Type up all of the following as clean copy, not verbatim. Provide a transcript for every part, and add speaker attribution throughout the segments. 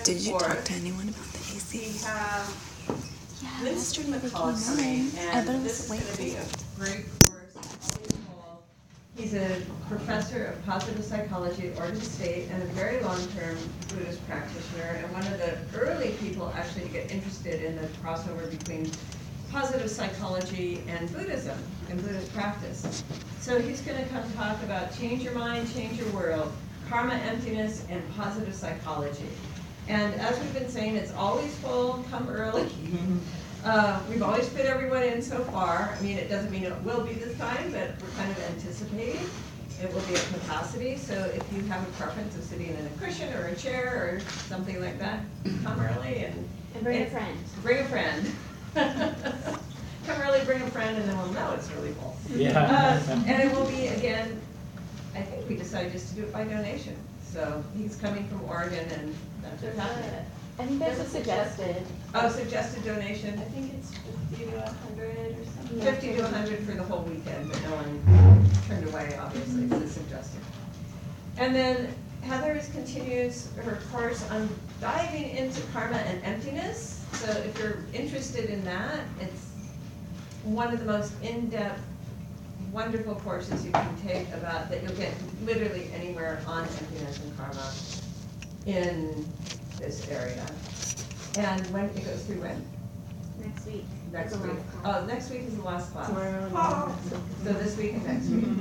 Speaker 1: Did you talk
Speaker 2: 4th,
Speaker 1: to anyone about the AC?
Speaker 2: we have
Speaker 1: Yeah,
Speaker 2: Winston
Speaker 1: yesterday they
Speaker 2: McCullough
Speaker 1: came
Speaker 2: coming,
Speaker 1: in. I
Speaker 2: and
Speaker 1: bet it
Speaker 2: this
Speaker 1: was
Speaker 2: is
Speaker 1: way
Speaker 2: going to be a great course. Always full. He's a professor of positive psychology at Oregon State and a very long-term Buddhist practitioner, and one of the early people actually to get interested in the crossover between positive psychology and Buddhism and Buddhist practice. So he's going to come talk about change your mind, change your world, karma, emptiness, and positive psychology. And as we've been saying, it's always full, come early. We've always fit everyone in so far. I mean, it doesn't mean it will be this time, but we're kind of anticipating it will be at capacity. So if you have a preference of sitting in a cushion or a chair or something like that, come early and
Speaker 3: bring a friend.
Speaker 2: Bring a friend. Come early, bring a friend, and then we'll know it's really full.
Speaker 4: Yeah.
Speaker 2: And it will be, again, I think we decided just to do it by donation. So he's coming from Oregon, and that's what's happening.
Speaker 3: I think there's a suggested.
Speaker 2: Oh, suggested donation.
Speaker 3: I think it's 50 to 100 or something.
Speaker 2: 50 to 100 for the whole weekend, but no one turned away, obviously, so it's suggested. And then Heather continues her course on diving into karma and emptiness. So if you're interested in that, it's one of the most in-depth, wonderful courses you can take about that you'll get literally anywhere on emptiness and karma in this area. And when it goes through when?
Speaker 3: Next week.
Speaker 2: Next
Speaker 3: That's the
Speaker 2: week.
Speaker 3: last class.
Speaker 2: Oh, next week is the last class.
Speaker 3: Tomorrow.
Speaker 2: So this week and next week.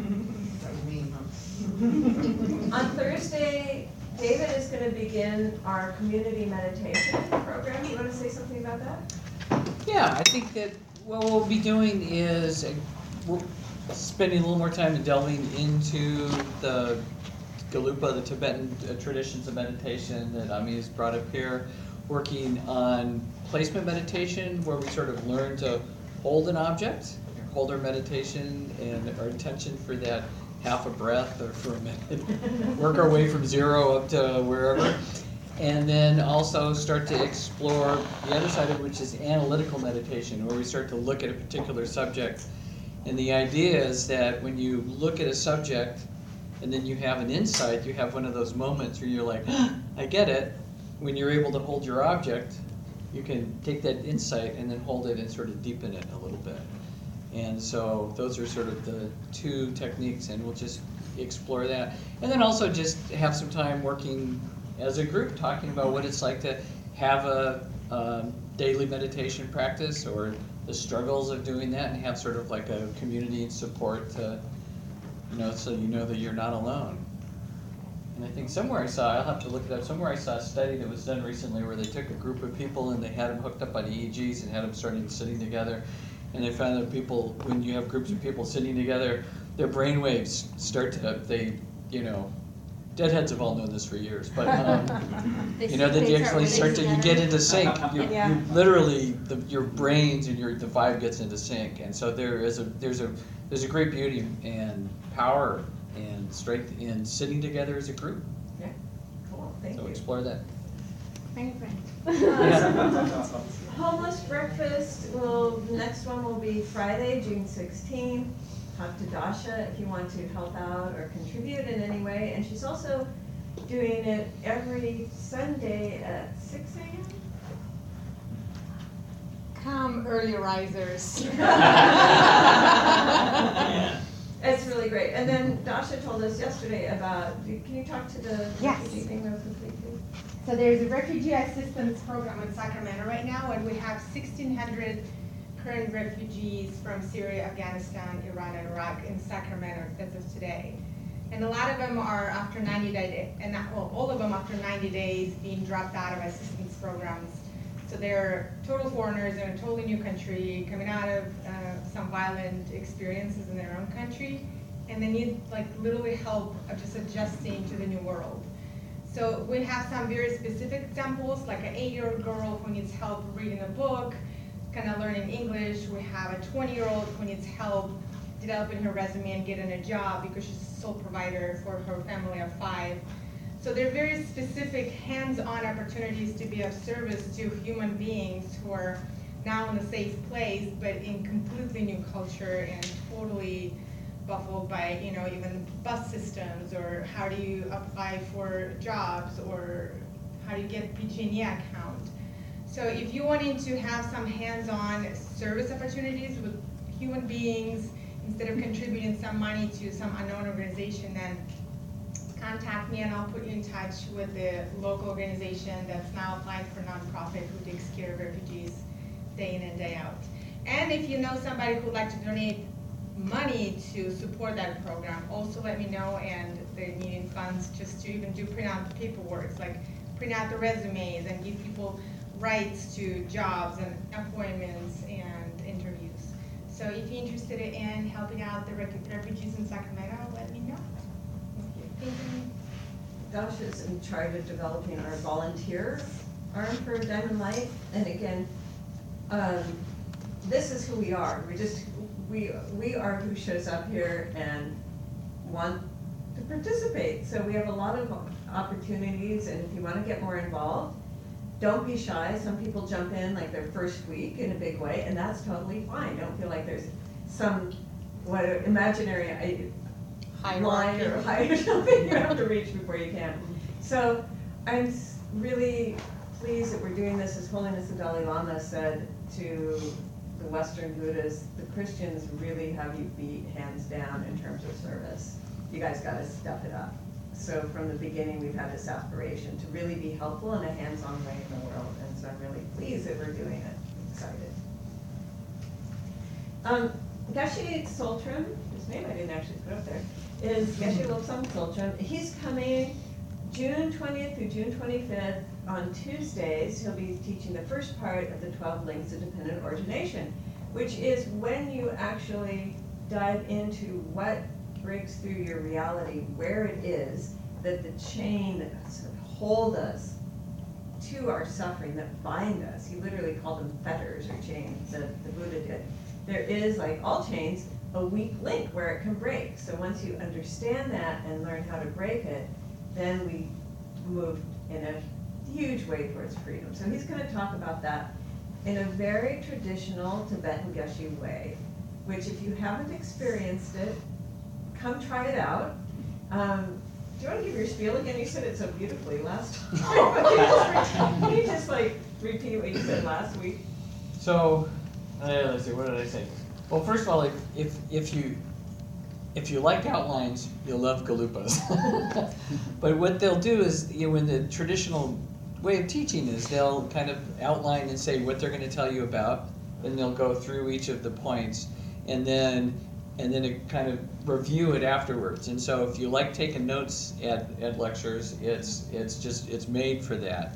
Speaker 2: On Thursday, David is going to begin our community meditation program. You want to say something about that?
Speaker 4: Yeah, I think that what we'll be doing is we're spending a little more time delving into the Galupa, the Tibetan traditions of meditation that Ami has brought up here, working on placement meditation, where we sort of learn to hold an object, hold our meditation and our attention for that half a breath or for a minute, work our way from 0 up to wherever. And then also start to explore the other side of it, which is analytical meditation, where we start to look at a particular subject. And the idea is that when you look at a subject and then you have an insight, you have one of those moments where you're like, I get it. When you're able to hold your object, you can take that insight and then hold it and sort of deepen it a little bit. And so those are sort of the two techniques, and we'll just explore that. And then also just have some time working as a group, talking about what it's like to have a daily meditation practice, or the struggles of doing that, and have sort of like a community and support to, so you know that you're not alone. And I think somewhere I saw, I'll have to look it up, somewhere I saw a study that was done recently where they took a group of people and they had them hooked up on EEGs and had them sitting together. And they found that people, when you have groups of people sitting together, their brain waves start to, deadheads have all known this for years, but that you actually start to, you get into sync. You literally, your brains and the vibe gets into sync. And so there's a great beauty and power and strength in sitting together as a group.
Speaker 2: Yeah, cool, thank you.
Speaker 4: So explore that.
Speaker 3: Bring a friend.
Speaker 2: Homeless breakfast, next one will be Friday, June 16th. Talk to Dasha if you want to help out or contribute in any way. And she's also doing it every Sunday at 6 a.m.
Speaker 5: Come, early risers.
Speaker 2: It's really great. And then Dasha told us yesterday about, can you talk to the
Speaker 5: Yes.
Speaker 2: refugee thing real quickly, please?
Speaker 5: So there's a refugee assistance program in Sacramento right now, and we have 1,600 current refugees from Syria, Afghanistan, Iran, and Iraq in Sacramento as of today. And a lot of them are after 90 days, and all of them after 90 days being dropped out of assistance programs. So they're total foreigners in a totally new country, coming out of some violent experiences in their own country, and they need literally help of just adjusting to the new world. So we have some very specific examples, like an 8-year-old girl who needs help reading a book, kind of learning English. We have a 20-year-old who needs help developing her resume and getting a job because she's a sole provider for her family of 5. So there are very specific hands-on opportunities to be of service to human beings who are now in a safe place, but in completely new culture and totally baffled by, even bus systems, or how do you apply for jobs, or how do you get PG&E account. So if you wanting to have some hands-on service opportunities with human beings, instead of contributing some money to some unknown organization, then contact me and I'll put you in touch with the local organization that's now applying for nonprofit who takes care of refugees day in and day out. And if you know somebody who would like to donate money to support that program, also let me know, and they're needing funds just to even do print out the paperwork, like print out the resumes and give people rights to jobs and appointments and interviews. So if you're interested in helping out the refugees in Sacramento, let me know. If you're thinking,
Speaker 2: Josh is in charge of developing our volunteer arm for Diamond Light, and again, this is who we are. We are who shows up here and want to participate. So we have a lot of opportunities, and if you want to get more involved, don't be shy. Some people jump in like their first week in a big way, and that's totally fine. Don't feel like there's some imaginary line or height or something you have to reach before you can. So I'm really pleased that we're doing this. As Holiness the Dalai Lama said to the Western Buddhists, the Christians really have you beat hands down in terms of service. You guys got to step it up. So from the beginning, we've had this aspiration to really be helpful in a hands-on way in the world, and so I'm really pleased that we're doing it. I'm excited. Geshe Soltram, his name I didn't actually put up there, is Geshe Lobsang Soltram. He's coming June 20th through June 25th on Tuesdays. He'll be teaching the first part of the 12 links of dependent origination, which is when you actually dive into what breaks through your reality, where it is that the chain that sort of hold us to our suffering, that bind us. He literally called them fetters or chains, that the Buddha did. There is, like all chains, a weak link where it can break. So once you understand that and learn how to break it, then we move in a huge way towards freedom. So he's going to talk about that in a very traditional Tibetan Geshe way, which if you haven't experienced it, come try it out. Do you want to give your spiel again? You said it so beautifully last time. Can you just like repeat what you said last week?
Speaker 4: So, let's see, what did I say? Well, first of all, if you like outlines, you'll love galupas. But what they'll do is, in the traditional way of teaching is they'll kind of outline and say what they're going to tell you about, and they'll go through each of the points, and then it kind of review it afterwards. And so if you like taking notes at lectures, it's made for that.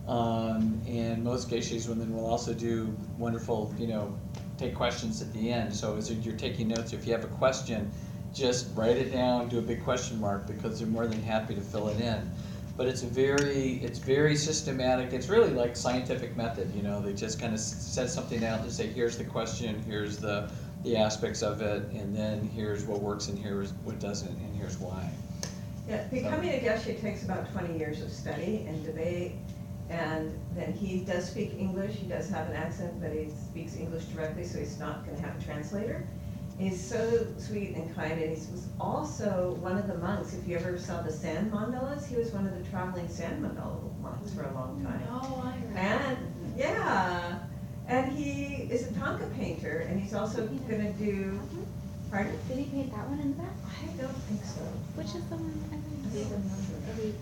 Speaker 4: And most Geshes women will also do wonderful, take questions at the end. So as you're taking notes, if you have a question, just write it down, do a big question mark, because they're more than happy to fill it in. But it's very systematic. It's really like scientific method, They just kind of set something out and say, here's the question, here's the aspects of it, and then here's what works and here's what doesn't, and here's why.
Speaker 2: Yeah, becoming a Geshe takes about 20 years of study and debate, and then he does speak English. He does have an accent, but he speaks English directly, so he's not going to have a translator. He's so sweet and kind, and he was also one of the monks. If you ever saw the sand mandalas, he was one of the traveling sand mandala monks for a long time.
Speaker 3: Oh, I remember.
Speaker 2: And yeah. And he is a Thangka painter, and he's also going to do, pardon?
Speaker 1: Did he paint that one in the back?
Speaker 2: I don't think so.
Speaker 1: Which is the one I
Speaker 2: I
Speaker 1: think?
Speaker 2: don't remember.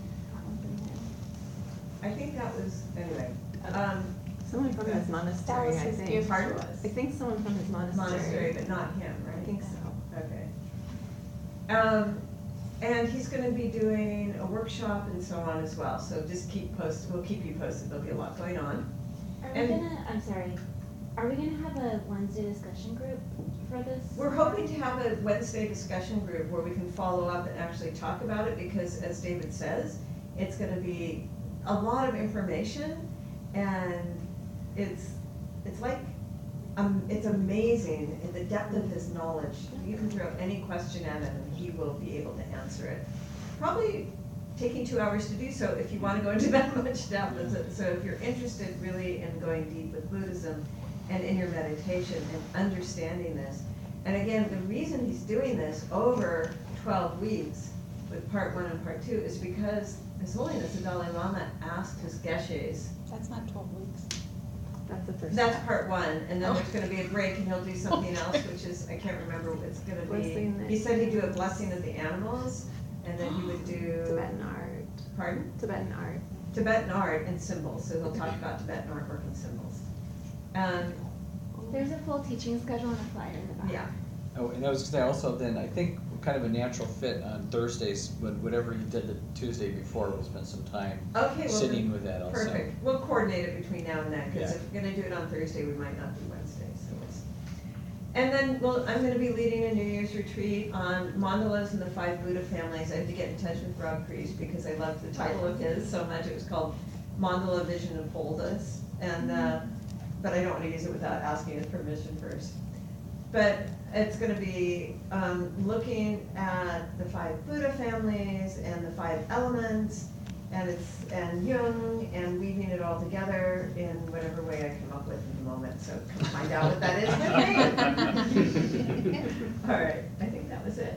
Speaker 2: I think that was, anyway.
Speaker 6: Someone from his monastery,
Speaker 1: was
Speaker 6: I
Speaker 1: his
Speaker 6: think.
Speaker 1: gift
Speaker 2: Pardon?
Speaker 1: to us.
Speaker 6: I think someone from his
Speaker 2: Monastery, but not him, right?
Speaker 6: I think so.
Speaker 2: Okay. And he's going to be doing a workshop and so on as well. So just keep posted. We'll keep you posted. There'll be a lot going on.
Speaker 1: Are we gonna have a Wednesday discussion group for this?
Speaker 2: We're hoping to have a Wednesday discussion group where we can follow up and actually talk about it, because as David says, it's going to be a lot of information, and it's like, it's amazing in the depth of his knowledge. You can throw any question at him and he will be able to answer it. Probably taking 2 hours to do so if you want to go into that much depth. So if you're interested really in going deep with Buddhism and in your meditation and understanding this. And again, the reason he's doing this over 12 weeks with part 1 and part 2 is because His Holiness the Dalai Lama asked his geshes.
Speaker 6: That's not 12 weeks. That's the first.
Speaker 2: That's
Speaker 6: step.
Speaker 2: part one, and then there's gonna be a break and he'll do something else, which is, I can't remember what it's gonna
Speaker 6: Blessing
Speaker 2: be.
Speaker 6: the-
Speaker 2: He said he'd do a blessing of the animals, and then he would do.
Speaker 6: Tibetan art.
Speaker 2: Pardon?
Speaker 6: Tibetan art.
Speaker 2: Tibetan art and symbols, so he'll talk about Tibetan artwork and symbols.
Speaker 1: There's a full teaching schedule and a flyer in the back.
Speaker 2: Yeah,
Speaker 4: Oh, and I was gonna say also then, I think kind of a natural fit on Thursdays, when whatever you did the Tuesday before, we'll spend some time
Speaker 2: okay, well,
Speaker 4: sitting
Speaker 2: then,
Speaker 4: with that also.
Speaker 2: perfect. We'll coordinate it between now and then, because
Speaker 4: Yeah.
Speaker 2: if we're gonna do it on Thursday, we might not do Wednesday, so it's. And then, well, I'm gonna be leading a New Year's retreat on mandalas and the 5 Buddha families. I have to get in touch with Rob Priest, because I loved the title of his so much. It was called Mandala Vision of Wholeness, and, but I don't wanna use it without asking his permission first. But it's gonna be, looking at the 5 Buddha families and the 5 elements, and Jung, and weaving it all together in whatever way I come up with in the moment, so come find out what that is with me. All right, I think that was it.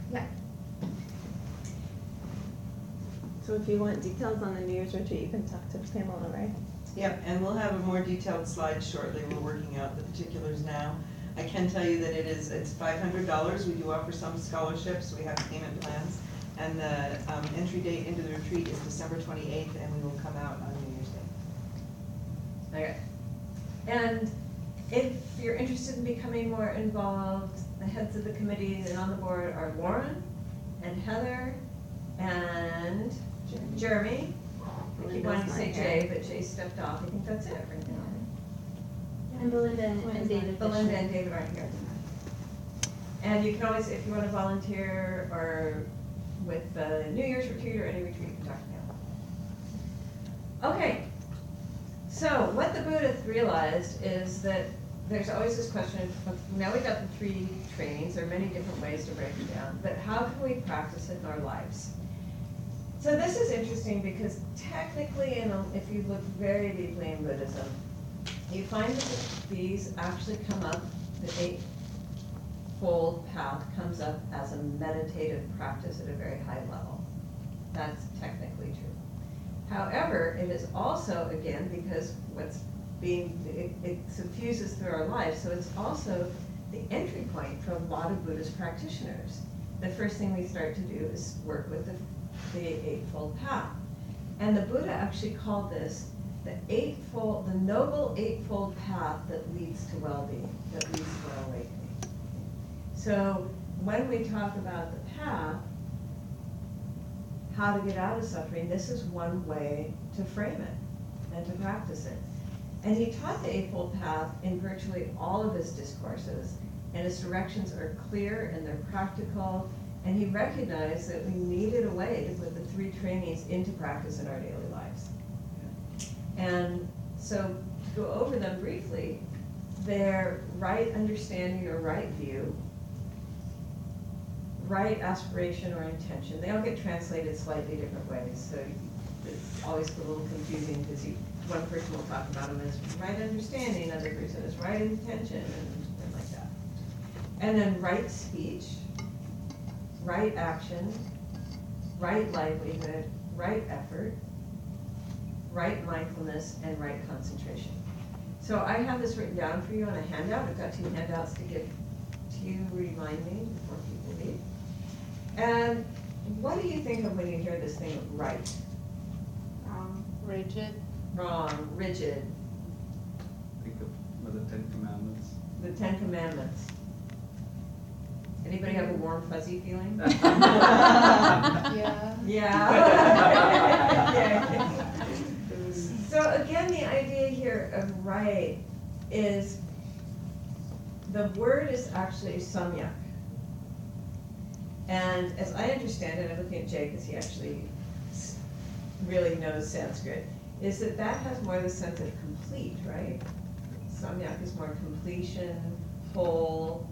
Speaker 6: So if you want details on the New Year's retreat, you can talk to Pamela, right?
Speaker 7: Yep, and we'll have a more detailed slide shortly. We're working out the particulars now. I can tell you that it's $500. We do offer some scholarships. We have payment plans. And the entry date into the retreat is December 28th, and we will come out on New Year's Day.
Speaker 2: Okay. And if you're interested in becoming more involved, the heads of the committees and on the board are Warren and Heather and Jeremy. I keep wanting to say Jay, but Jay stepped off. I think that's it right now.
Speaker 1: And Belinda and David.
Speaker 2: Belinda
Speaker 1: Fisher.
Speaker 2: and David aren't here. And you can always, if you want to volunteer or with the New Year's retreat or any retreat, you can talk to me. Okay, so what the Buddha realized is that there's always this question of, now we got the 3 trainings, there are many different ways to break it down, but how can we practice it in our lives? So this is interesting because technically, if you look very deeply in Buddhism, you find that these actually come up, the 8-fold path comes up as a meditative practice at a very high level. That's technically true. However, it is also, again, because it suffuses through our lives, so it's also the entry point for a lot of Buddhist practitioners. The first thing we start to do is work with the 8-fold path. And the Buddha actually called this the noble 8-fold path that leads to well-being, that leads to awakening. So when we talk about the path, how to get out of suffering, this is one way to frame it and to practice it. And he taught the 8-fold path in virtually all of his discourses, and his directions are clear and they're practical, and he recognized that we needed a way to put the 3 trainings into practice in our daily lives. And so, to go over them briefly, they're right understanding or right view, right aspiration or intention. They all get translated slightly different ways, so it's always a little confusing because one person will talk about them as right understanding, another person as right intention, and like that. And then right speech, right action, right livelihood, right effort, right mindfulness, and right concentration. So I have this written down for you on a handout. I've got 2 handouts to give to you, remind me before people leave. And what do you think of when you hear this thing, right?
Speaker 3: Rigid.
Speaker 2: Wrong, rigid,
Speaker 8: Think of the 10 Commandments.
Speaker 2: the 10 Commandments. Anybody have a warm, fuzzy feeling?
Speaker 3: Yeah.
Speaker 2: Yeah. Yeah. So again, the idea here of right is, the word is actually samyak. And as I understand it, I'm looking at Jay because he actually really knows Sanskrit, is that has more the sense of complete, right? Samyak is more completion, whole,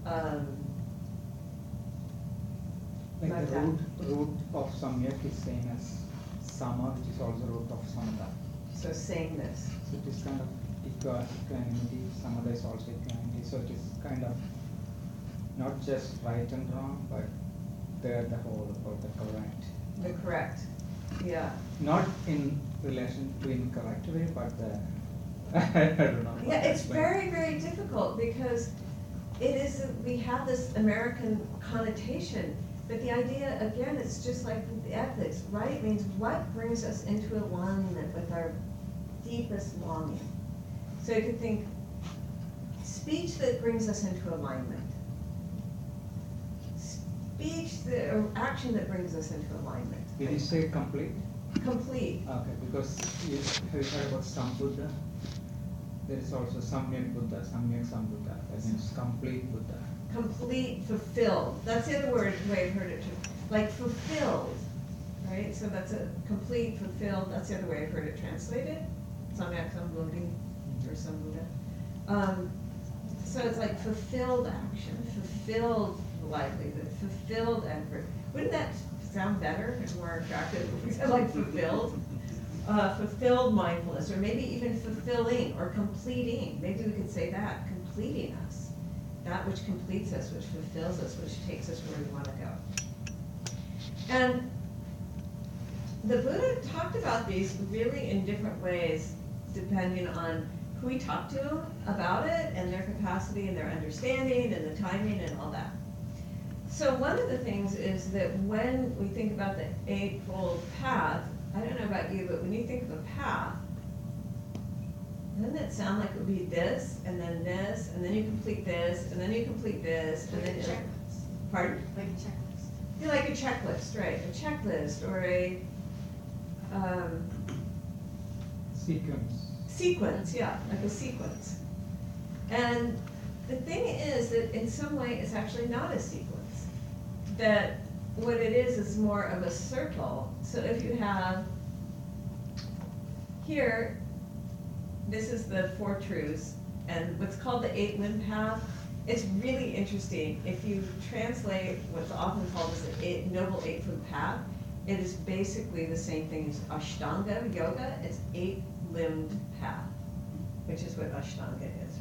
Speaker 9: Like
Speaker 2: Like
Speaker 9: the
Speaker 2: that.
Speaker 9: root of samyak is same as sama, which is also root of samatha.
Speaker 2: so sameness.
Speaker 9: So it is kind of equanimity, samatha is also equanimity. So it is kind of not just right and wrong, but they're the whole or the correct.
Speaker 2: The correct. Yeah.
Speaker 9: Not in relation to incorrect way, but I don't know.
Speaker 2: Yeah, it's very, very difficult because it is, we have this American connotation, but the idea, again, it's just like with the ethics, right? Means what brings us into alignment with our deepest longing. So you could think, speech that brings us into alignment. Speech, or action that brings us into alignment.
Speaker 9: Did you say complete?
Speaker 2: Complete.
Speaker 9: Okay, because have you heard about Sambuddha? There is also Samyak Buddha, Samyak Sambuddha, that means complete Buddha.
Speaker 2: Complete, fulfilled. That's the other word, way I've heard it too. Like fulfilled, right? So that's a complete, fulfilled, that's the other way I've heard it translated. Samyak Sambuddhi or Sambuddha. So it's like fulfilled action, fulfilled livelihood, fulfilled effort. Wouldn't that sound better and more attractive if we said like fulfilled? Fulfilled mindfulness, or maybe even fulfilling or completing. Maybe we could say that, completing us. That which completes us, which fulfills us, which takes us where we want to go. And the Buddha talked about these really in different ways, depending on who he talked to about it, and their capacity, and their understanding, and the timing, and all that. So one of the things is that when we think about the Eightfold Path, I don't know about you, but when you think of a path, doesn't it sound like it would be this, and then this, and then you complete this, and then you complete this, and then
Speaker 3: Like a checklist.
Speaker 2: Pardon?
Speaker 3: Like a checklist.
Speaker 2: Yeah, like a checklist, right? A checklist or a
Speaker 9: Sequence.
Speaker 2: yeah, like a sequence. And the thing is that in some way it's actually not a sequence. That what it is more of a circle. So if you have here, this is the Four Truths, and what's called the Eight Limb Path. It's really interesting. If you translate what's often called as the Noble Eightfold Path, it is basically the same thing as Ashtanga Yoga. It's eight-limbed path, which is what Ashtanga is,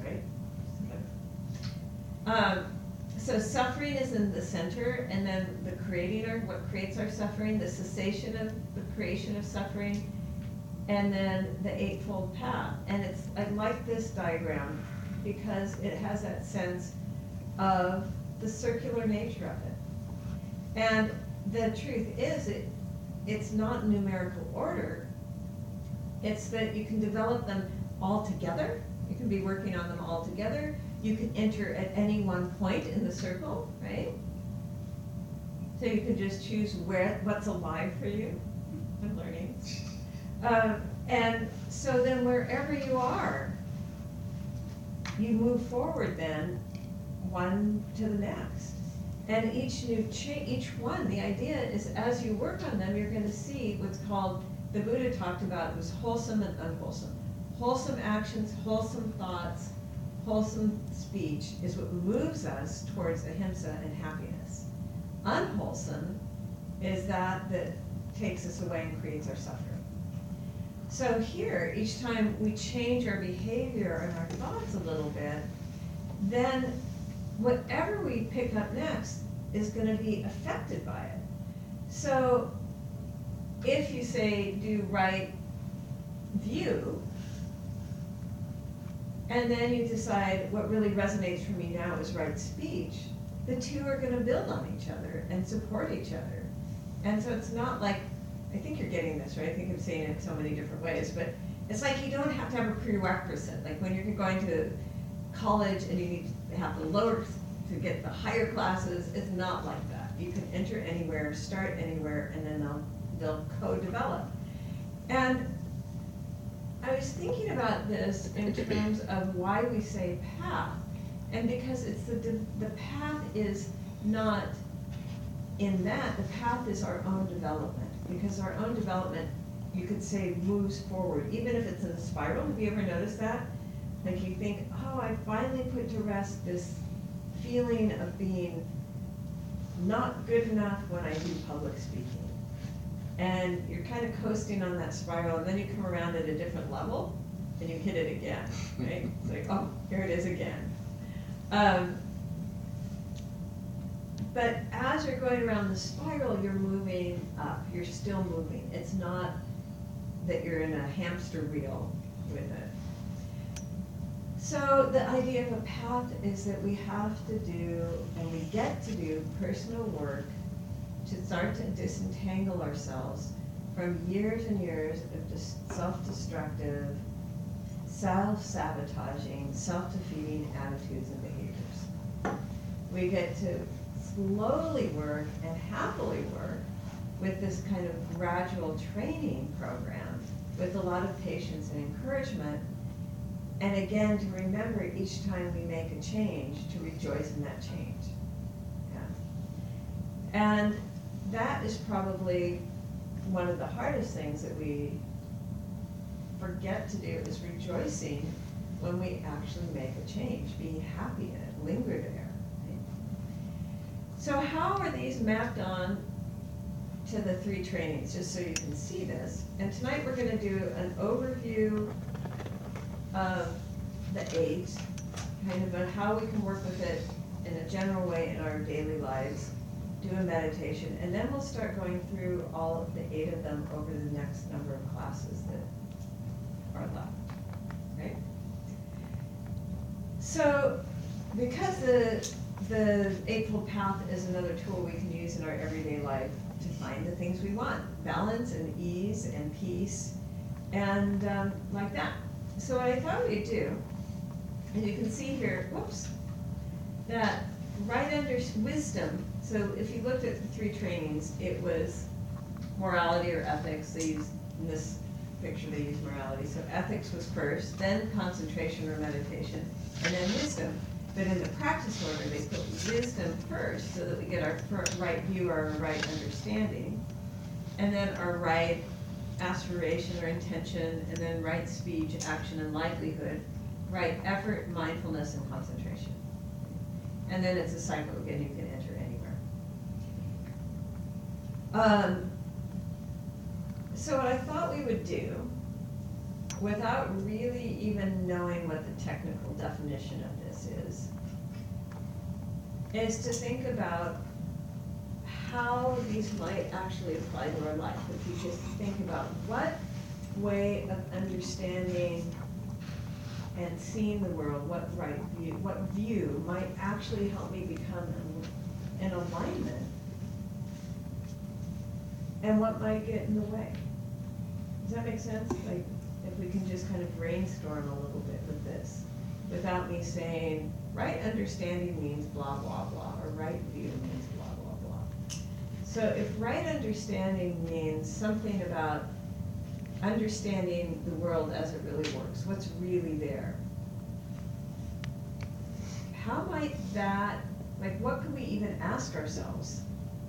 Speaker 2: right? So suffering is in the center, and then the creating, or what creates our suffering, the cessation of the creation of suffering, and then the Eightfold Path. And I like this diagram because it has that sense of the circular nature of it. And the truth is, it's not numerical order. It's that you can develop them all together. You can be working on them all together. You can enter at any one point in the circle, right? So you can just choose what's alive for you. I'm learning. And so then wherever you are, you move forward then, one to the next. And each one, the idea is as you work on them, you're going to see what's called, the Buddha talked about, it was wholesome and unwholesome. Wholesome actions, wholesome thoughts, wholesome speech is what moves us towards ahimsa and happiness. Unwholesome is that takes us away and creates our suffering. So here, each time we change our behavior and our thoughts a little bit, then whatever we pick up next is going to be affected by it. So if you say, do right view, and then you decide what really resonates for me now is right speech, the two are going to build on each other and support each other. And so it's not like, I think you're getting this, right? I think I'm saying it so many different ways, but it's like you don't have to have a prerequisite. Like when you're going to college and you need to have the lower to get the higher classes, it's not like that. You can enter anywhere, start anywhere, and then they'll co-develop. And I was thinking about this in terms of why we say path, and because it's the path is not in that, the path is our own development, because our own development, you could say, moves forward, even if it's in a spiral. Have you ever noticed that? Like you think, oh, I finally put to rest this feeling of being not good enough when I do public speaking. And you're kind of coasting on that spiral, and then you come around at a different level, and you hit it again, right? It's like, oh, here it is again. But as you're going around the spiral, you're moving up, you're still moving. It's not that you're in a hamster wheel with it. So the idea of a path is that we have to do, and we get to do, personal work to start to disentangle ourselves from years and years of just self-destructive, self-sabotaging, self-defeating attitudes and behaviors. We get to slowly work and happily work with this kind of gradual training program with a lot of patience and encouragement. And again, to remember each time we make a change, to rejoice in that change. Yeah. And that is probably one of the hardest things that we forget to do, is rejoicing when we actually make a change, be happy in it, linger there. Right? So how are these mapped on to the 3 trainings, just so you can see this? And tonight we're going to do an overview of the 8, kind of on how we can work with it in a general way in our daily lives, do a meditation, and then we'll start going through all of the 8 of them over the next number of classes that are left, right? So, because the Eightfold Path is another tool we can use in our everyday life to find the things we want, balance and ease and peace, and like that. So what I thought we'd do, and you can see here, whoops, that right under wisdom, so if you looked at the 3 trainings, it was morality or ethics. They used, in this picture, they used morality. So ethics was first, then concentration or meditation, and then wisdom. But in the practice order, they put wisdom first so that we get our right view or our right understanding, and then our right aspiration or intention, and then right speech, action, and livelihood, right effort, mindfulness, and concentration. And then it's a cycle again, you can enter anywhere. So what I thought we would do, without really even knowing what the technical definition of this is to think about how these might actually apply to our life. If you just think about what way of understanding and seeing the world, what view might actually help me become in alignment, and what might get in the way. Does that make sense? Like, if we can just kind of brainstorm a little bit with this, without me saying, right understanding means blah, blah, blah, or right view means blah, blah, blah. So if right understanding means something about understanding the world as it really works, what's really there, how might that, like, what could we even ask ourselves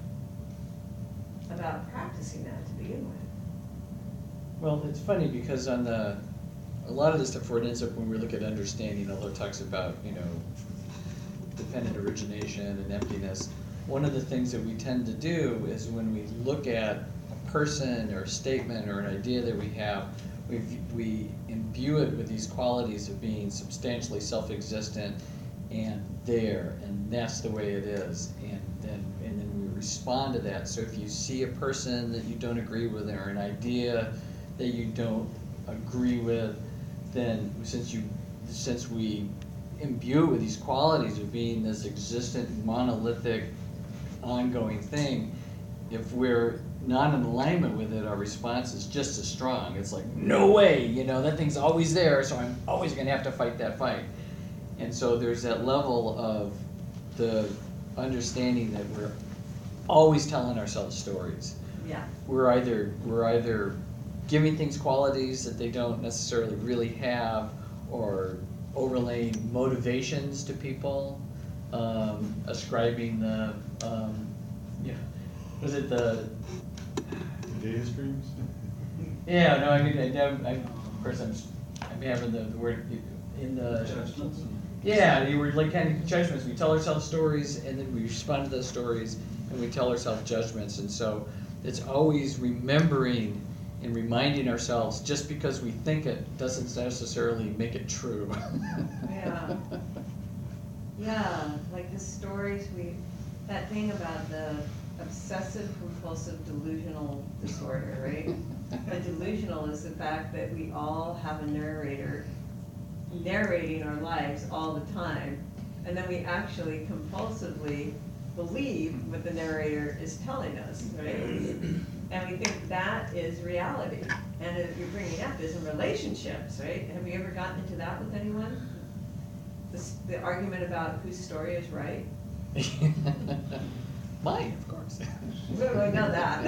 Speaker 2: about practicing that to begin with?
Speaker 4: Well, it's funny because on a lot of the stuff where it ends up when we look at understanding, although it talks about, dependent origination and emptiness, one of the things that we tend to do is when we look at a person or a statement or an idea that we have, we imbue it with these qualities of being substantially self-existent and there, and that's the way it is, and then we respond to that. So if you see a person that you don't agree with or an idea that you don't agree with, then since we imbue it with these qualities of being this existent, monolithic, ongoing thing, if we're not in alignment with it, our response is just as strong. It's like, no way, that thing's always there, so I'm always going to have to fight that fight. And so there's that level of the understanding that we're always telling ourselves stories.
Speaker 2: Yeah.
Speaker 4: We're either giving things qualities that they don't necessarily really have, or overlaying motivations to people, ascribing the, was it the
Speaker 8: Data streams?
Speaker 4: Yeah, no, of course I'm having the word in the
Speaker 8: Judgments.
Speaker 4: Yeah, you were like kind of judgments. We tell ourselves stories, and then we respond to those stories, and we tell ourselves judgments. And so it's always remembering and reminding ourselves, just because we think it doesn't necessarily make it true.
Speaker 2: Yeah. Yeah, like the stories we that thing about the obsessive compulsive delusional disorder, right? A delusional is the fact that we all have a narrator narrating our lives all the time, and then we actually compulsively believe what the narrator is telling us, right? And we think that is reality. And if you're bringing up is in relationships, right? Have you ever gotten into that with anyone? The argument about whose story is right?
Speaker 4: Mine, of course.
Speaker 2: We know that.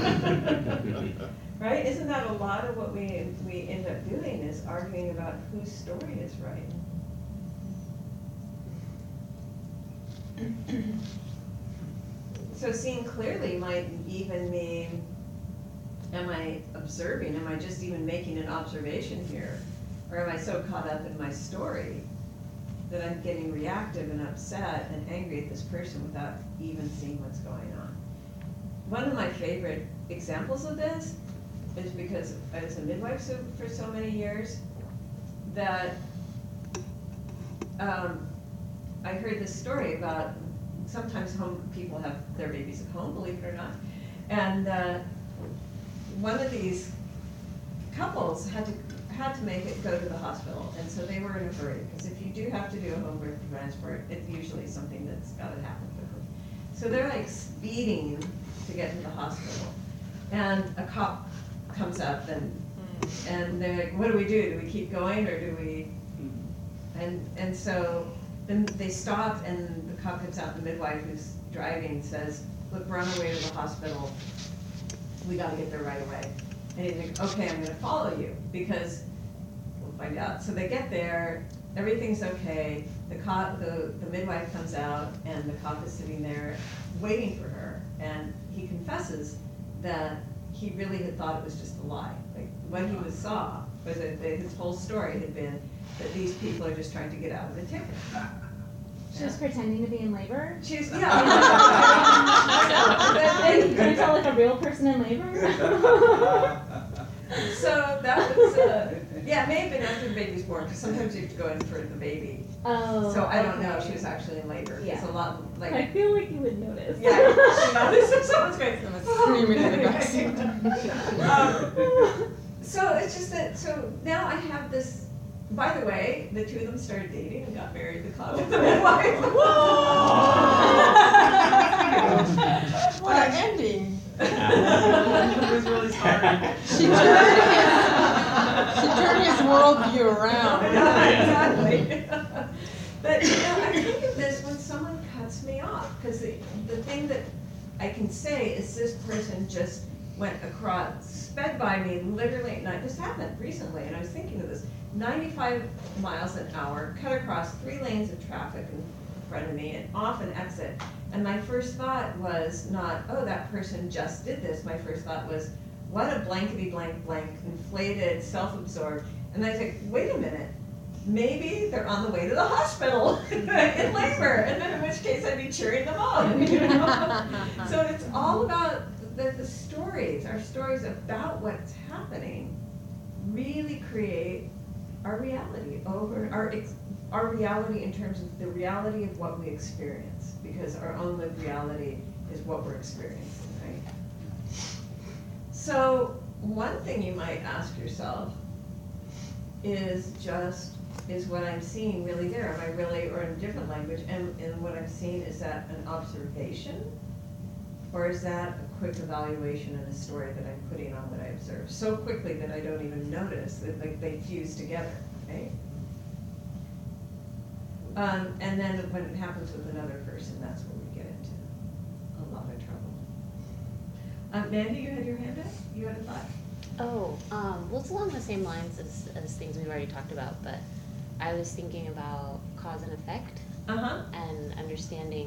Speaker 2: Right? Isn't that a lot of what we end up doing is arguing about whose story is right? So seeing clearly might even mean, am I observing? Am I just even making an observation here? Or am I so caught up in my story that I'm getting reactive and upset and angry at this person without even seeing what's going on? One of my favorite examples of this is because I was a midwife for so many years that I heard this story about sometimes people have their babies at home, believe it or not, and one of these couples had to make it go to the hospital, and so they were in a hurry, because if you do have to do a home birth transport, it's usually something that's got to happen quickly. So they're like speeding to get to the hospital, and a cop comes up and they're like, what do we do? Do we keep going or do we? And so then they stop, and the cop gets out. The midwife who's driving says, look, we're on our way to the hospital. We got to get there right away. And he's like, okay, I'm going to follow you because we'll find out. So they get there, everything's okay. The midwife comes out, and the cop is sitting there waiting for her. And he confesses that he really had thought it was just a lie. Like what he saw was that his whole story had been that these people are just trying to get out of the ticket.
Speaker 1: She was pretending to be in labor?
Speaker 2: She's,
Speaker 1: And you couldn't tell like a real person in labor?
Speaker 2: So that was, yeah, it may have been after the baby's born, because sometimes you have to go in for the baby.
Speaker 1: Oh.
Speaker 2: So I don't know if she was actually in labor.
Speaker 1: Yeah.
Speaker 2: It's a lot, like.
Speaker 1: I feel like you would notice.
Speaker 2: Yeah, she noticed. Someone's going,
Speaker 6: Screaming in the backseat.
Speaker 2: So it's just that, so now I have this, by the way, the two of them started dating and got married, the cop and the midwife.
Speaker 6: What an ending.
Speaker 7: It was really sorry.
Speaker 6: She turned his worldview around.
Speaker 2: Exactly. But, you know, I think of this when someone cuts me off, because the thing that I can say is this person just went across, sped by me literally at night. This happened recently, and I was thinking of this. 95 miles an hour, cut across 3 lanes of traffic in front of me, and off an exit. And my first thought was not, oh, that person just did this. My first thought was, what a blankety blank blank, inflated, self-absorbed. And I was like, wait a minute. Maybe they're on the way to the hospital in labor, and then in which case I'd be cheering them on. You know? So it's all about the stories. Our stories about what's happening really create our reality our reality in terms of the reality of what we experience, because our own lived reality is what we're experiencing, right? So one thing you might ask yourself is what I'm seeing really there? Am I really, or in a different language, and what I'm seeing, is that an observation? Or is that a quick evaluation in a story that I'm putting on what I observe so quickly that I don't even notice that, like, they fuse together, right? And then when it happens with another person, that's where we get into a lot of trouble. Mandy, you had your hand up? You had a thought?
Speaker 10: Oh, well, it's along the same lines as things we've already talked about, but I was thinking about cause and effect and understanding,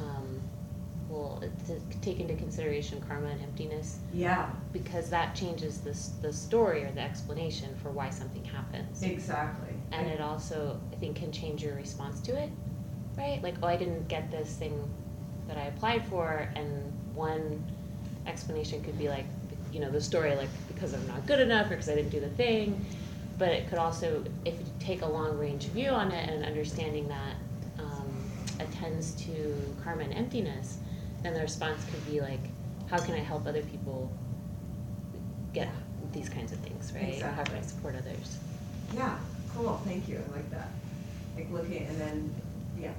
Speaker 10: to take into consideration karma and emptiness.
Speaker 2: Yeah.
Speaker 10: Because that changes the story or the explanation for why something happens.
Speaker 2: Exactly.
Speaker 10: And it also, I think, can change your response to it, right? Like, oh, I didn't get this thing that I applied for, and one explanation could be like, you know, the story, like, because I'm not good enough or because I didn't do the thing. But it could also, if you take a long range view on it and understanding that tends to karma and emptiness, then the response could be like, how can I help other people get these kinds of things, right? Or how can I support others?
Speaker 2: Yeah, cool, thank you, I like that. Like looking, and then, yeah.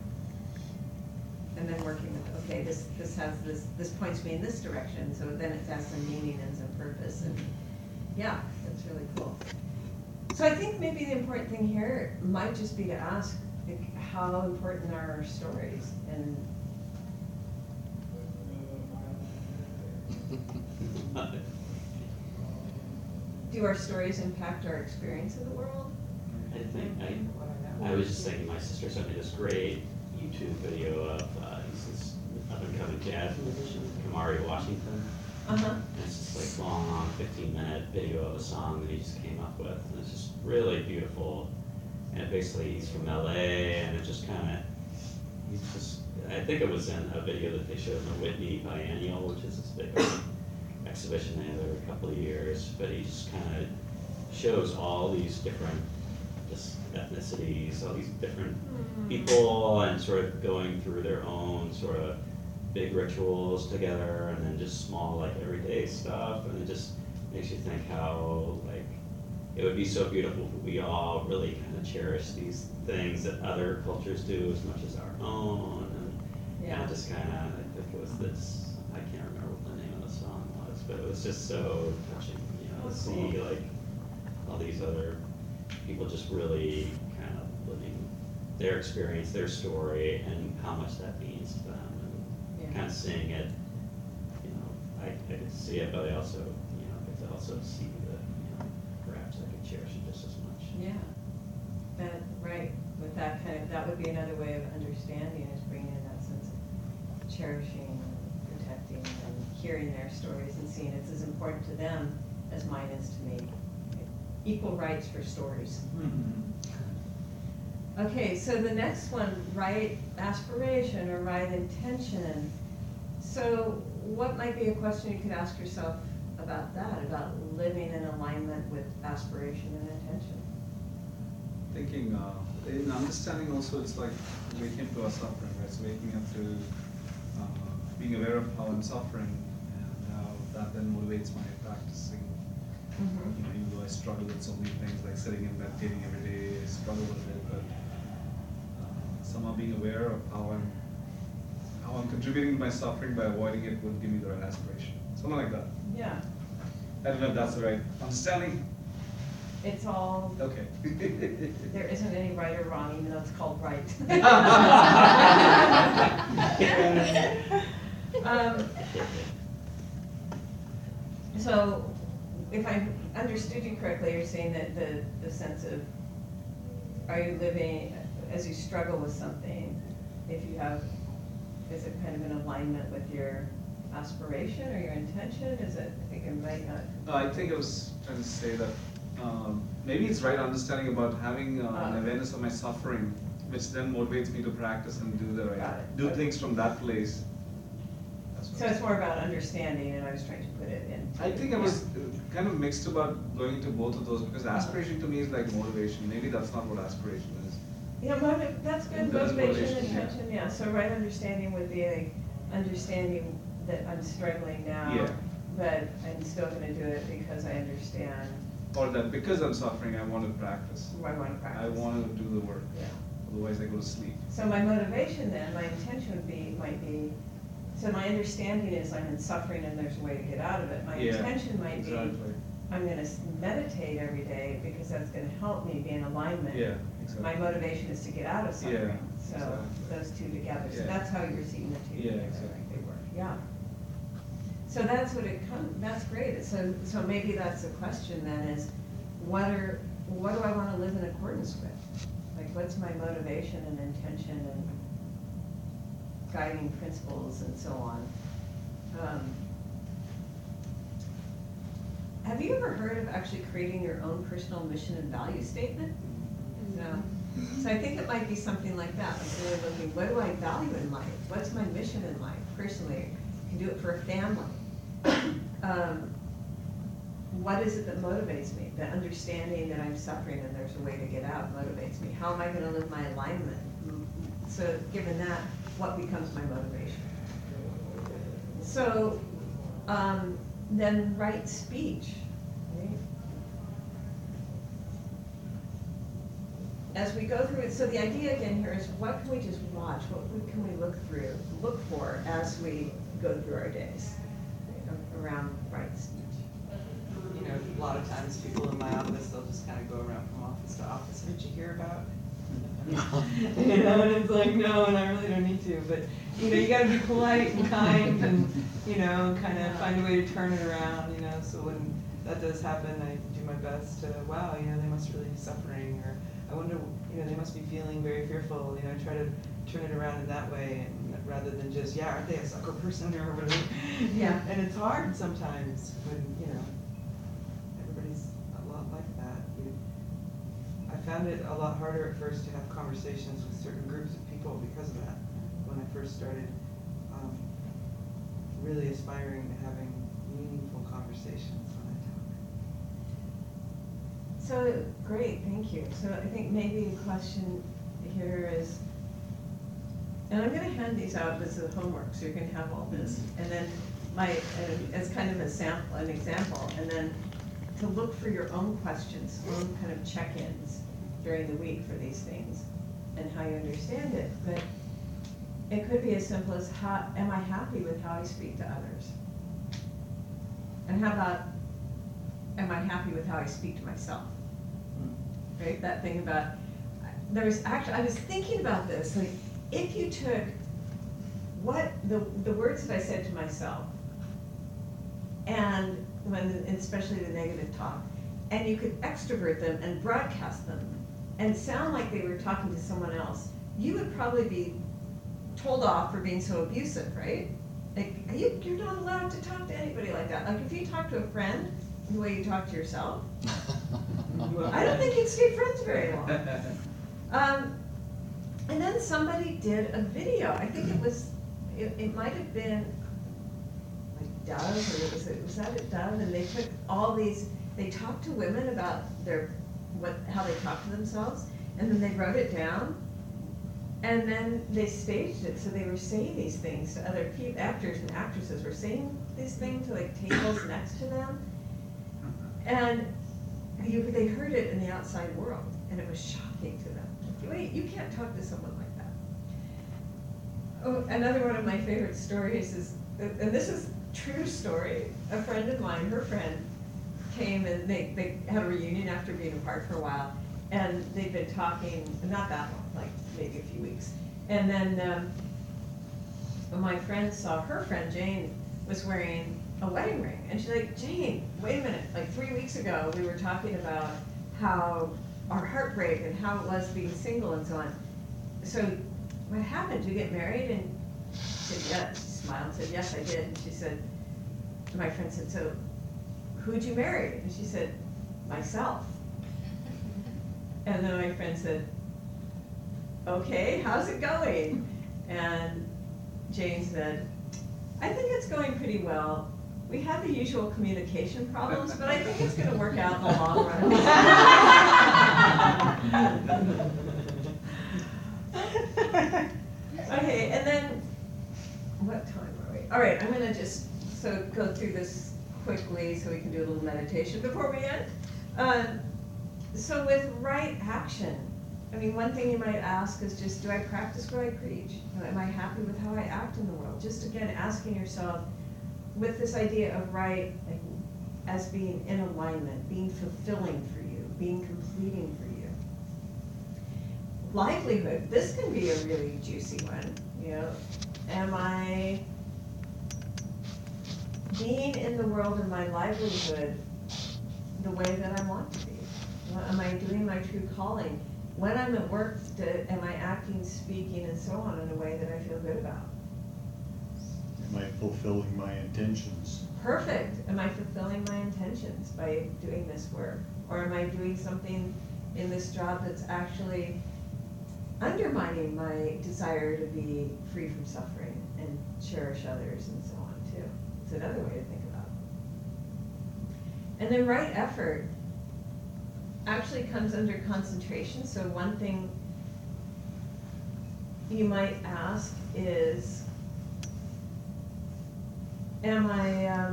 Speaker 2: And then working with, okay, this points me in this direction, so then it has some meaning and some purpose, and, yeah, that's really cool. So I think maybe the important thing here might just be to ask, like, how important are our stories, and do our stories impact our experience of the world?
Speaker 11: I think, I was just thinking, my sister sent me this great YouTube video of this up-and-coming jazz musician, Kamari Washington.
Speaker 2: Uh-huh.
Speaker 11: And it's just like long 15-minute video of a song that he just came up with, and it's just really beautiful. And basically, he's from LA, and it just kind of, he's just, I think it was in a video that they showed in the Whitney Biennial, which is this big exhibition they have every couple of years, but he just kind of shows all these different just ethnicities, all these different people, and sort of going through their own sort of big rituals together, and then just small like everyday stuff, and it just makes you think how like it would be so beautiful if we all really kind of cherish these things that other cultures do as much as our own, and just kind of, I think it was this, I can't remember what the name of the song was, but it was just so touching, you know, to see like all these other people just really kind of living their experience, their story, and how much that means to them, and kind of seeing it, you know, I could see it, but I also, you know, get to also see that, you know, perhaps I could cherish it just as much.
Speaker 2: Yeah, that, right, with that kind of, that would be another way of understanding, is bringing in that sense of cherishing, and protecting, and hearing their stories, and seeing it's as important to them as mine is to me. Equal rights for stories. Okay, so the next one, right aspiration or right intention. So what might be a question you could ask yourself about that, about living in alignment with aspiration and intention?
Speaker 8: Thinking, in understanding also, it's like waking up to our suffering, right? So waking up to being aware of how I'm suffering, and how that then motivates my practicing. You know, even though I struggle with so many things, like sitting and meditating every day, I struggle with it, but somehow being aware of how I'm contributing to my suffering by avoiding it would give me the right aspiration. Something like that.
Speaker 2: Yeah.
Speaker 8: I don't know if that's the right understanding.
Speaker 2: It's all,
Speaker 8: Okay.
Speaker 2: there isn't any right or wrong, even though it's called right. So, if I understood you correctly, you're saying that the sense of, are you living, as you struggle with something, if you have, is it kind of in alignment with your aspiration or your intention? Is it, I think it might not.
Speaker 8: I think I was trying to say that maybe it's right understanding about having an awareness of my suffering, which then motivates me to practice and do things from that place.
Speaker 2: So it's more about understanding, and I was trying to put it in.
Speaker 8: I think I was kind of mixed about going into both of those, because aspiration to me is like motivation. Maybe that's not what aspiration is.
Speaker 2: Yeah, that's good,
Speaker 8: That is
Speaker 2: motivation,
Speaker 8: motivation,
Speaker 2: intention, yeah. So right understanding would be like understanding that I'm struggling now,
Speaker 8: Yeah.
Speaker 2: but I'm still gonna do it because I understand.
Speaker 8: Or that because I'm suffering, I want to practice.
Speaker 2: I want to practice.
Speaker 8: I want to do the work.
Speaker 2: Yeah.
Speaker 8: Otherwise I go to sleep.
Speaker 2: So my motivation then, my intention might be, so my understanding is I'm in suffering and there's a way to get out of it. My intention might be, I'm gonna meditate every day because that's gonna help me be in alignment.
Speaker 8: Yeah, exactly.
Speaker 2: My motivation is to get out of suffering. So those two together. So that's how you're seeing the two together.
Speaker 8: Exactly.
Speaker 2: They work. Yeah. So that's what it comes. That's great. So maybe that's the question then: is what do I want to live in accordance with? Like, what's my motivation and intention and guiding principles and so on? Have you ever heard of actually creating your own personal mission and value statement? No. So I think it might be something like that. Like really looking, what do I value in life? What's my mission in life personally? You can do it for a family. What is it that motivates me? The understanding that I'm suffering and there's a way to get out motivates me. How am I going to live my alignment? So given that, what becomes my motivation? So then right speech, right? As we go through it, so the idea again here is what can we just watch? What can we look for as we go through our days, right, around right speech?
Speaker 7: You know, a lot of times people in my office, they'll just kind of go around from office to office, what you hear about? You know, and it's like, no, and I really don't need to, but, you know, you gotta be polite and kind and, you know, kind of find a way to turn it around, you know, so when that does happen, I do my best to, wow, you know, they must really be suffering, or I wonder, you know, they must be feeling very fearful, you know, try to turn it around in that way, and rather than just, yeah, aren't they a sucker person or whatever.
Speaker 2: Yeah.
Speaker 7: And it's hard sometimes when, you know, everybody's a lot like that. I found it a lot harder at first to have conversations with certain groups of people because of that. When I first started really aspiring to having meaningful conversations when I talk.
Speaker 2: So, great, thank you. So I think maybe the question here is, and I'm gonna hand these out as a homework, so you can have all this. And then as kind of an example, and then to look for your own questions, own kind of check-ins during the week for these things and how you understand it. But it could be as simple as, am I happy with how I speak to others? And how about, am I happy with how I speak to myself? Right, that thing about, I was thinking about this, like, if you took what, the words that I said to myself, and especially the negative talk, and you could extrovert them and broadcast them, and sound like they were talking to someone else, you would probably be told off for being so abusive, right? Like, you're not allowed to talk to anybody like that. Like, if you talk to a friend the way you talk to yourself, I don't think you'd stay friends very long. And then somebody did a video. I think it might have been like Dove, or was that at Dove? And they took all these, they talked to women about how they talk to themselves, and then they wrote it down, and then they staged it. So they were saying these things to other people, actors and actresses were saying these things to like tables next to them, and they heard it in the outside world, and it was shocking to them. Wait, you can't talk to someone like that. Oh, another one of my favorite stories is, and this is a true story, a friend of mine, her friend, came and they had a reunion after being apart for a while, and they'd been talking, not that long, like maybe a few weeks. And then my friend saw her friend, Jane, was wearing a wedding ring. And she's like, Jane, wait a minute, like 3 weeks ago, we were talking about how our heartbreak and how it was being single and so on. So what happened? Did you get married? And she said, yeah. She smiled and said, yes, I did. And she said, my friend said, so who'd you marry? And she said, myself. And then my friend said, okay, how's it going? And Jane said, I think it's going pretty well. We have the usual communication problems, but I think it's going to work out in the long run. Okay, and then, what time are we? All right, I'm going to just go through this quickly so we can do a little meditation before we end. So with right action, I mean, one thing you might ask is just, do I practice what I preach? Am I happy with how I act in the world? Just again, asking yourself, with this idea of right as being in alignment, being fulfilling for you, being completing for you. Livelihood, this can be a really juicy one. You know, am I being in the world in my livelihood the way that I want to be? Am I doing my true calling? When I'm at work, am I acting, speaking, and so on in a way that I feel good about?
Speaker 12: Am I fulfilling my intentions?
Speaker 2: Perfect. Am I fulfilling my intentions by doing this work? Or am I doing something in this job that's actually undermining my desire to be free from suffering and cherish others and so on too? It's another way to think about it. And then right effort actually comes under concentration. So one thing you might ask is, am I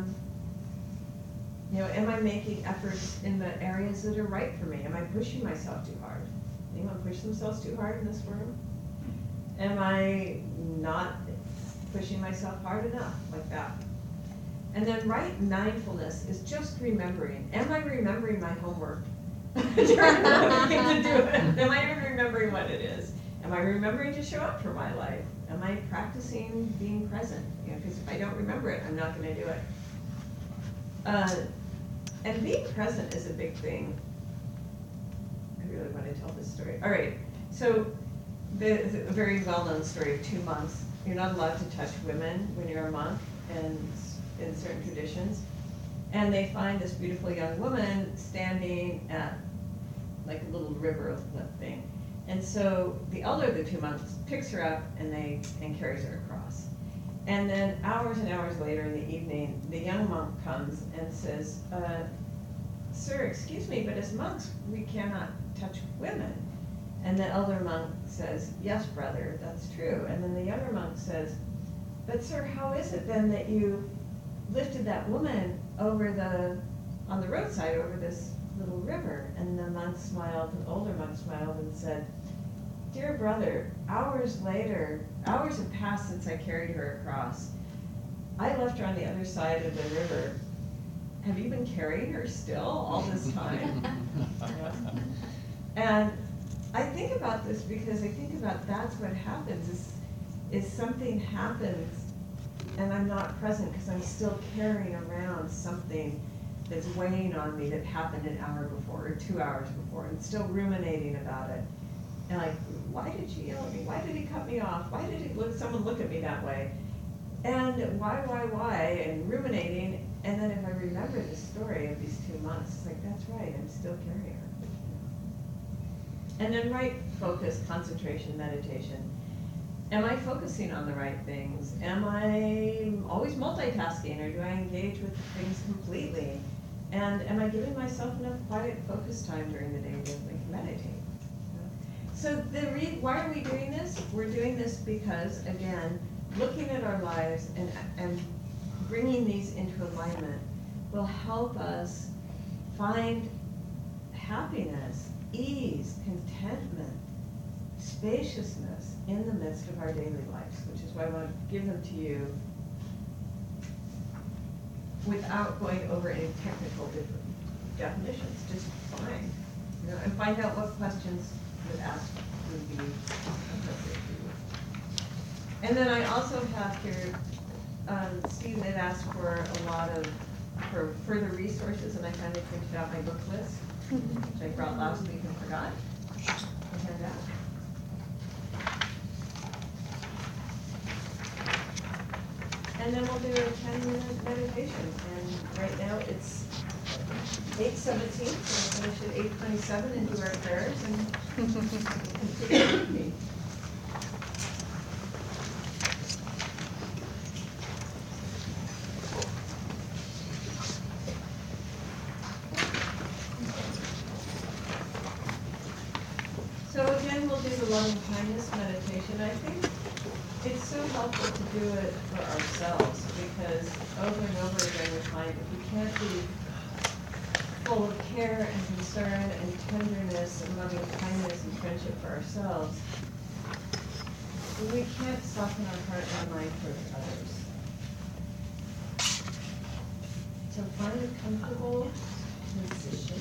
Speaker 2: making efforts in the areas that are right for me? Am I pushing myself too hard? Anyone push themselves too hard in this room? Am I not pushing myself hard enough, like that? And then right mindfulness is just remembering. Am I remembering my homework? During to do it? Am I even remembering what it is? Am I remembering to show up for my life? Am I practicing being present? Because if I don't remember it, I'm not going to do it. And being present is a big thing. I really want to tell this story. All right, so the very well-known story of 2 monks. You're not allowed to touch women when you're a monk, and in certain traditions. And they find this beautiful young woman standing at like a little river thing. And so the elder of the 2 monks picks her up and carries her across. And then hours and hours later in the evening, the young monk comes and says, sir, excuse me, but as monks, we cannot touch women. And the elder monk says, yes, brother, that's true. And then the younger monk says, but sir, how is it then that you lifted that woman on the roadside over this little river? And the monk smiled, the older monk smiled and said, dear brother, hours have passed since I carried her across. I left her on the other side of the river. Have you been carrying her still all this time? And I think about this because I think about that's what happens is something happens and I'm not present because I'm still carrying around something that's weighing on me that happened an hour before or 2 hours before and still ruminating about it. And like, why did she yell at me? Why did he cut me off? Why did someone look at me that way? And why? And ruminating. And then if I remember the story of these 2 months, it's like, that's right, I'm still carrying her. And then right focus, concentration, meditation. Am I focusing on the right things? Am I always multitasking, or do I engage with things completely? And am I giving myself enough quiet focus time during the day to meditate? So why are we doing this? We're doing this because, again, looking at our lives and bringing these into alignment will help us find happiness, ease, contentment, spaciousness in the midst of our daily lives, which is why I want to give them to you without going over any technical definitions, just find, and find out what questions would ask would be appropriate for you. And then I also have here, Steve had asked for a lot for further resources, and I finally printed out my book list, which I brought last week and forgot to hand out. And then we'll do a 10-minute meditation. And right now it's 8:17, so we'll finish at 8:27 and do our prayers and complete our meeting. So again, we'll do the loving kindness meditation. I think it's so helpful to do it for ourselves because over and over again we find that we can't be full of care and concern and tenderness and loving kindness and friendship for ourselves. We can't soften our heart and mind towards others. So find a comfortable position.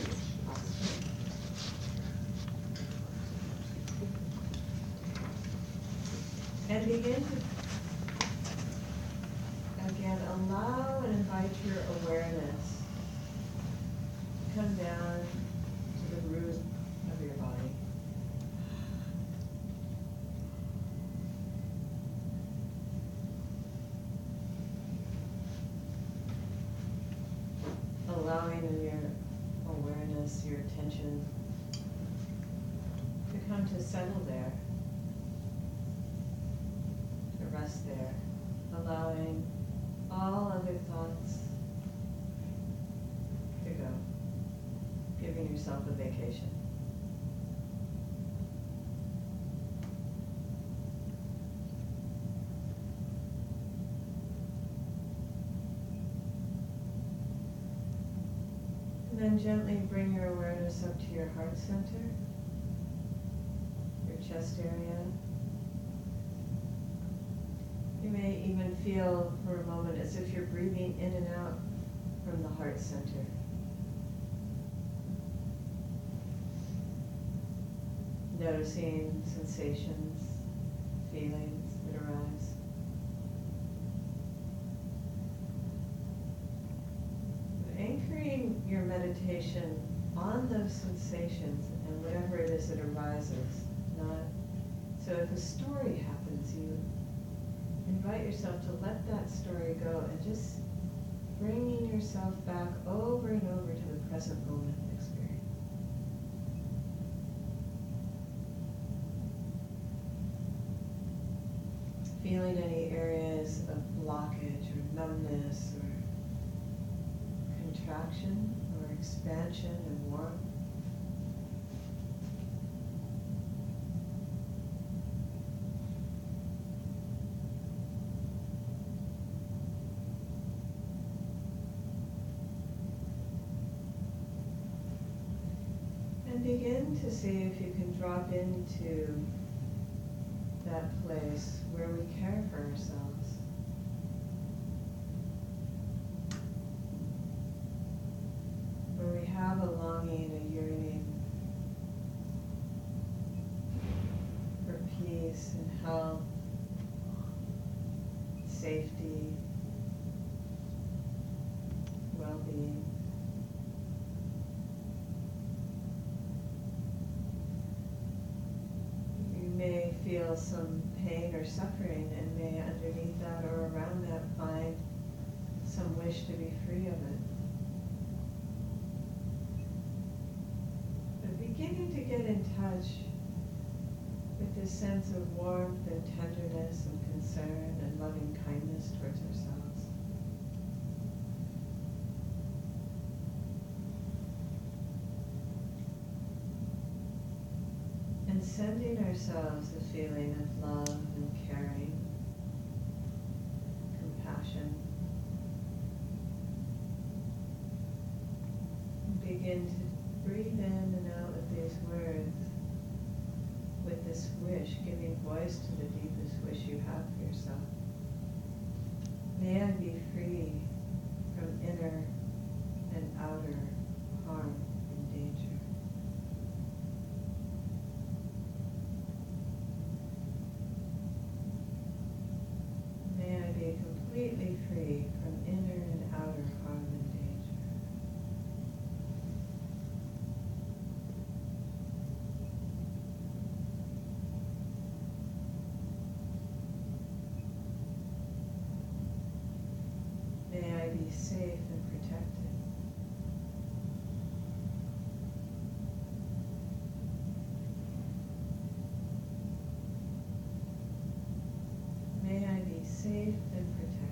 Speaker 2: And begin to, again, allow and invite your awareness to come down to the root of your body. Allowing your awareness, your attention to come to settle there. Rest there, allowing all other thoughts to go, giving yourself a vacation. then gently bring your awareness up to your heart center, your chest area. You may even feel for a moment as if you're breathing in and out from the heart center. Noticing sensations, feelings that arise. Anchoring your meditation on those sensations and whatever it is that arises. Not so if a story happens, you invite yourself to let that story go and just bringing yourself back over and over to the present moment experience. Feeling any areas of blockage or numbness or contraction or expansion and warmth. And begin to see if you can drop into that place where we care for ourselves. Where we have a longing, a yearning for peace and health, safety, well-being. You may feel some pain or suffering and may underneath that or around that find some wish to be free of it. Beginning to get in touch with this sense of warmth and tenderness and concern and loving kindness towards ourselves. And sending ourselves a feeling of love and caring, compassion. Begin to breathe in and out with these words, with this wish, giving voice to the deepest wish you have for yourself. May I be free from inner and outer harm and danger. May I be completely free from inner and outer harm and danger. May I be safe and protected. May I be safe and protected.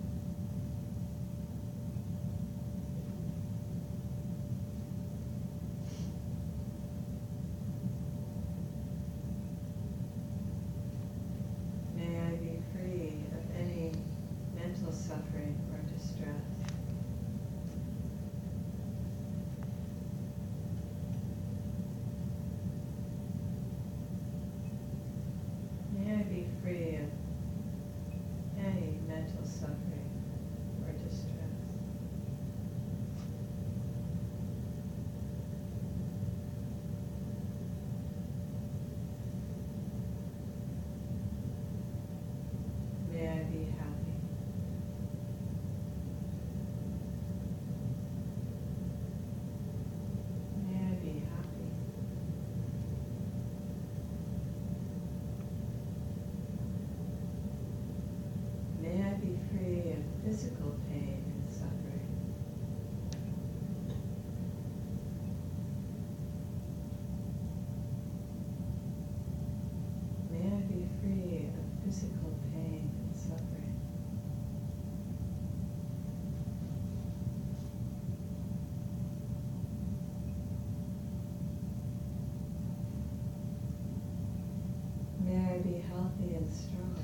Speaker 2: May I be free of any mental suffering or distress. May I be free of any mental suffering or distress. May I be happy. May I be happy. May I be free of physical pain and suffering. May I be free of physical pain and suffering. May I be healthy and strong.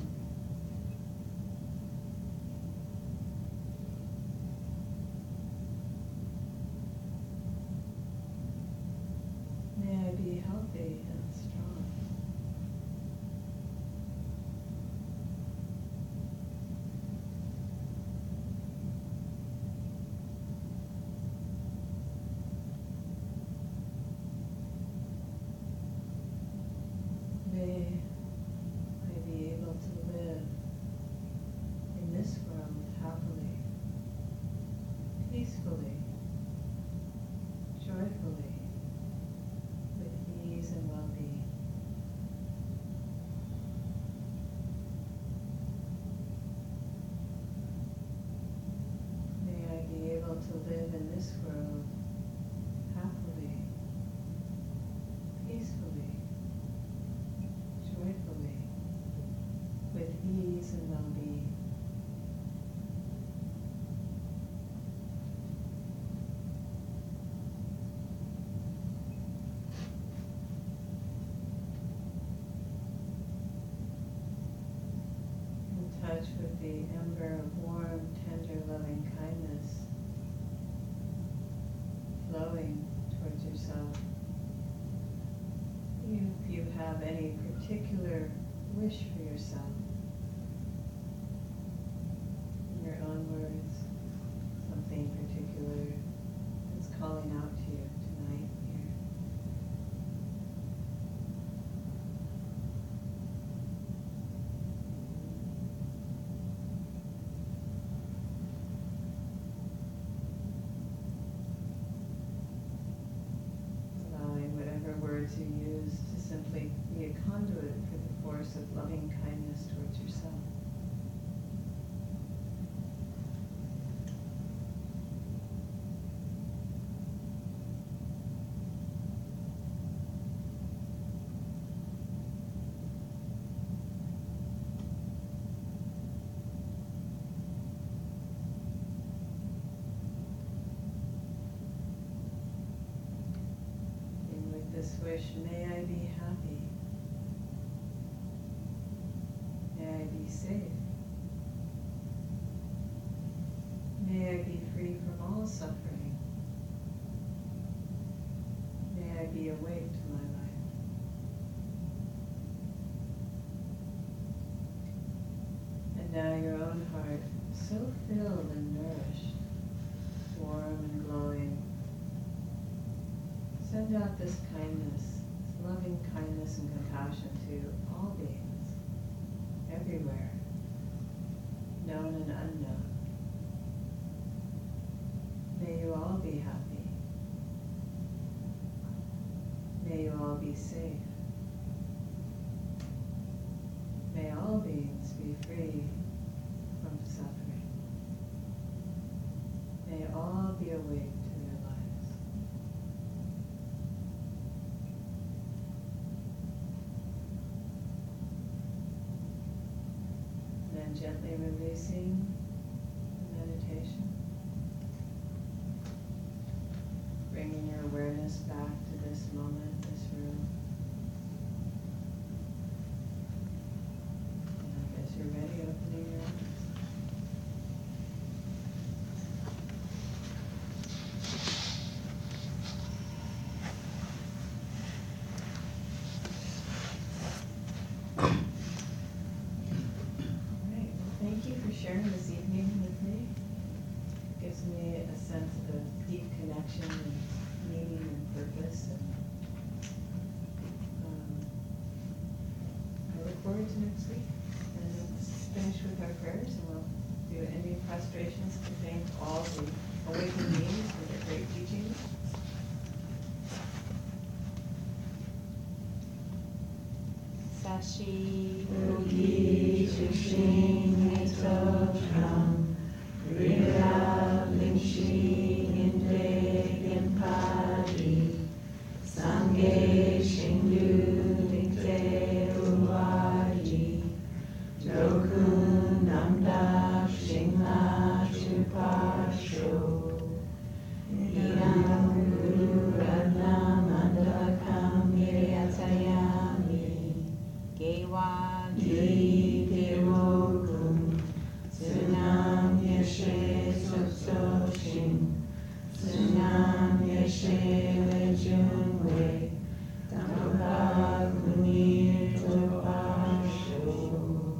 Speaker 2: the ember of warm, tender, loving kindness flowing towards yourself. If you have any particular wish for yourself, in your own words, something particular that's calling out to you tonight here. Allowing whatever words you use to simply be a conduit for the force of loving kindness towards yourself. And with this wish, may I be happy. May I be safe. May I be free from all suffering. May I be awake to my life. And now your own heart, so filled and nourished, warm and glowing, send out this kindness, this loving kindness and compassion to all beings, everywhere, known and unknown. May you all be happy. May you all be safe. May all beings be free from suffering. May all be awake to their lives. And then gently releasing the meditation. Bringing your awareness back to this moment, this room. And I guess you're ready, opening your eyes. Great. Well, thank you for sharing this evening with me. It gives me a sense of a deep connection and meaning and purpose. And I look forward to next week. And let's finish with our prayers, and we'll do ending prostrations to thank all the awakened beings for their great teachings.
Speaker 6: Sashi
Speaker 13: Yogi Shushin Etokam Rira Limshi Inde Genpadi Sange Shindu Dikte Uwaji Dokun Namda Shingla Chupasho Idam Guru Radna Mandakam Miriatayami
Speaker 6: Gewa
Speaker 13: Di Devokum Sunam Yeshe Sotsoshin Sunam Yeshe Lejunwe Tampa Kunir Topasho.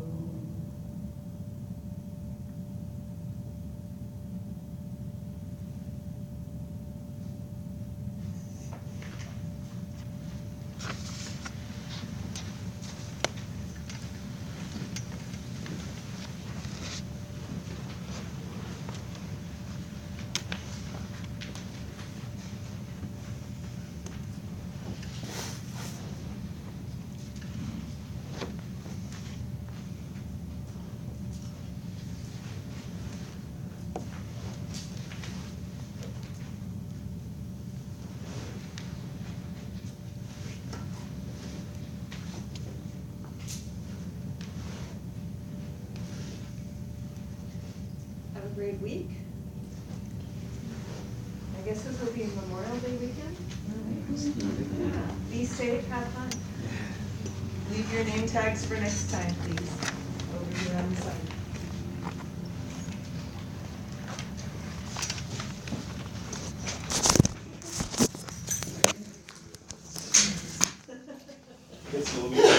Speaker 2: Have a great week. I guess this will be Memorial Day weekend. Yeah. Be safe, have fun.
Speaker 7: Leave your name tags for next time, please, over here on the side.
Speaker 14: Gets a little bit